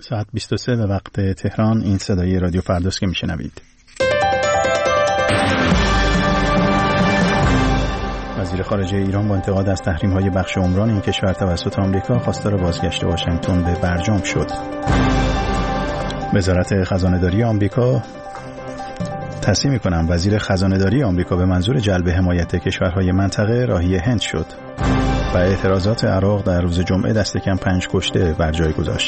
ساعت 23 به وقت تهران. این صدای رادیو فرداست که میشنوید. وزیر خارجه ایران با انتقاد از تحریم‌های بخش عمران این کشور توسط آمریکا خواستار بازگشت واشنگتن به برجام شد. وزارت خزانه‌داری آمریکا تصمیم می‌کنم وزیر خزانه‌داری آمریکا به منظور جلب حمایت کشورهای منطقه راهی هند شد. و اعتراضات عراق در روز جمعه دست کم 5 کشته بر جای گذاشت.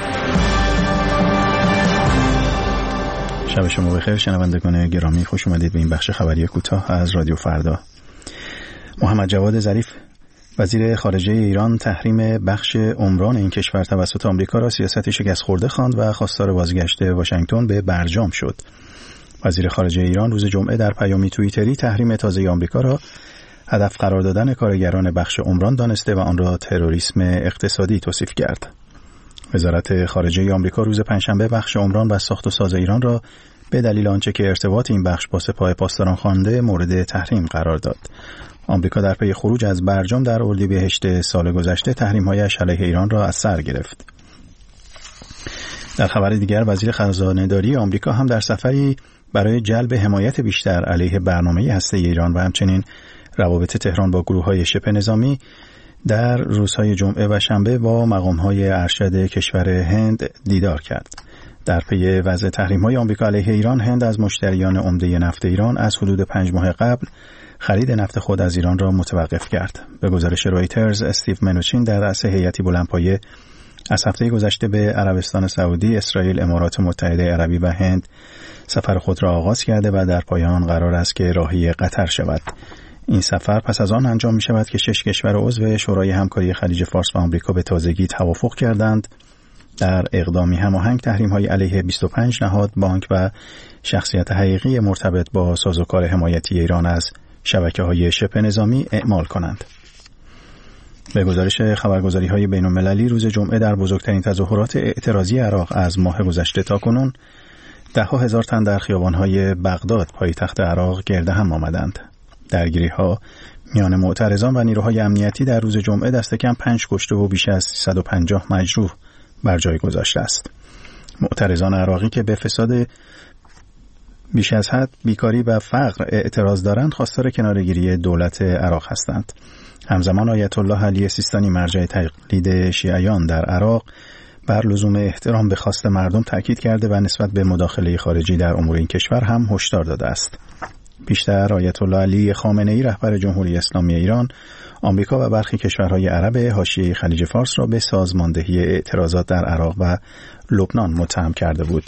شب شما بخیر شنوندگان گرامی، خوش اومدید به این بخش خبری کوتاه از رادیو فردا. محمد جواد ظریف وزیر خارجه ایران تحریم بخش عمران این کشور توسط آمریکا را سیاست شکست خورده خواند و خواستار بازگشت واشنگتن به برجام شد. وزیر خارجه ایران روز جمعه در پیامی توییتری تحریم تازه آمریکا را هدف قرار دادن کارگران بخش عمران دانسته و آن را تروریسم اقتصادی توصیف کرد. وزارت خارجه آمریکا روز پنجشنبه بخش عمران و ساخت و ساز ایران را به دلیل آنچه که ارتباط این بخش با سپاه پاسداران خوانده مورد تحریم قرار داد. آمریکا در پی خروج از برجام در اردیبهشت سال گذشته تحریم‌هایش علیه ایران را از سر گرفت. در خبر دیگر وزیر خزانه‌داری آمریکا هم در سفری برای جلب حمایت بیشتر علیه برنامه هسته‌ای ایران و همچنین روابط تهران با گروه‌های شبه نظامی در روزهای جمعه و شنبه با مقام‌های ارشد کشور هند دیدار کرد. در پی وضع تحریم‌های آمریکا علیه ایران، هند از مشتریان عمده نفت ایران از حدود 5 ماه قبل خرید نفت خود از ایران را متوقف کرد. به گزارش رویترز، استیو منوچین در رأس هیئتی بلندپایه از هفته گذشته به عربستان سعودی، اسرائیل، امارات متحده عربی و هند سفر خود را آغاز کرده و در پایان قرار است که راهی قطر شود. این سفر پس از آن انجام می شود که 6 کشور عضو شورای همکاری خلیج فارس و آمریکا به تازگی توافق کردند در اقدامی هماهنگ تحریم‌های علیه 25 نهاد، بانک و شخصیت حقیقی مرتبط با سازوکار حمایتی ایران از شبکه‌های شبه نظامی اعمال کنند. به گزارش خبرگزاری‌های بین‌المللی روز جمعه در بزرگترین تظاهرات اعتراضی عراق از ماه گذشته تاکنون ده‌ها هزار تن در خیابان‌های بغداد پایتخت عراق گرد هم آمدند. درگیری‌ها میان معترضان و نیروهای امنیتی در روز جمعه دست کم 5 کشته و بیش از 350 مجروح بر جای گذاشته است. معترضان عراقی که به فساد بیش از حد، بیکاری و فقر اعتراض دارند خواستار کناره‌گیری دولت عراق هستند. همزمان آیت الله علی سیستانی مرجع تقلید شیعیان در عراق بر لزوم احترام به خواست مردم تاکید کرده و نسبت به مداخله خارجی در امور این کشور هم هشدار داده است. پیشتر آیت الله علی خامنه‌ای رهبر جمهوری اسلامی ایران، آمریکا و برخی کشورهای عرب حاشیه خلیج فارس را به سازماندهی اعتراضات در عراق و لبنان متهم کرده بود.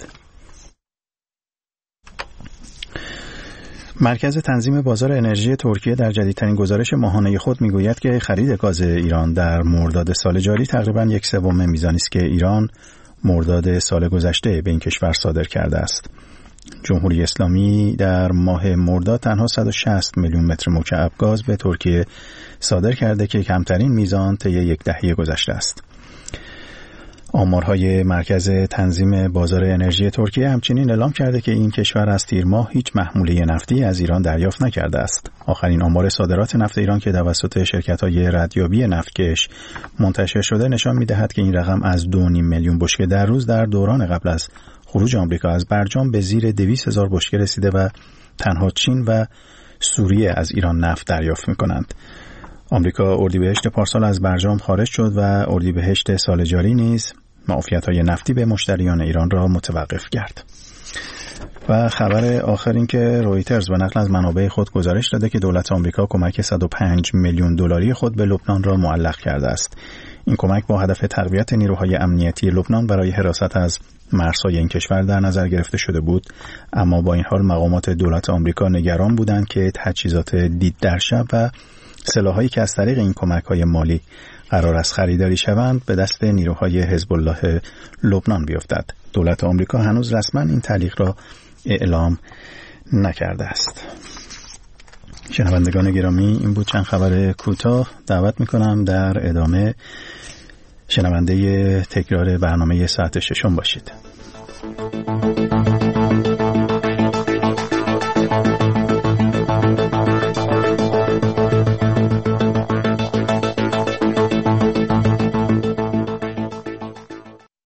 مرکز تنظیم بازار انرژی ترکیه در جدیدترین گزارش ماهانه خود میگوید که خرید گاز ایران در مرداد سال جاری تقریباً 1/3 میزانی است که ایران مرداد سال گذشته به این کشور صادر کرده است. جمهوری اسلامی در ماه مرداد تنها 160 میلیون متر مکعب گاز به ترکیه صادر کرده که کمترین میزان طی یک دهه گذشته است. آمارهای مرکز تنظیم بازار انرژی ترکیه همچنین اعلام کرده که این کشور از تیر ماه هیچ محموله نفتی از ایران دریافت نکرده است. آخرین آمار صادرات نفت ایران که توسط شرکت‌های ردیابی نفتکش منتشر شده نشان می‌دهد که این رقم از 2.5 میلیون بشکه در روز در دوران قبل از خروج آمریکا از برجام به زیر 200,000 بشکه رسیده و تنها چین و سوریه از ایران نفت دریافت می‌کنند. آمریکا اردیبهشت پارسال از برجام خارج شد و اردیبهشت سال جاری نیز معافیت‌های نفتی به مشتریان ایران را متوقف کرد. و خبر آخر این که رویترز به نقل از منابع خود گزارش داده که دولت آمریکا کمک 105 میلیون دلاری خود به لبنان را معلق کرده است. این کمک با هدف تقویت نیروهای امنیتی لبنان برای حراست از مرزهای این کشور در نظر گرفته شده بود، اما با این حال مقامات دولت آمریکا نگران بودند که تجهیزات دید در شب و سلاحایی که از طریق این کمک‌های مالی قرار است خریداری شوند به دست نیروهای حزب الله لبنان بیفتد. دولت آمریکا هنوز رسما این تعلیق را اعلام نکرده است. شنوندگان گرامی، این بود چند خبر کوتاه. دعوت می‌کنم در ادامه شنونده تکرار برنامه ساعت 6 باشید.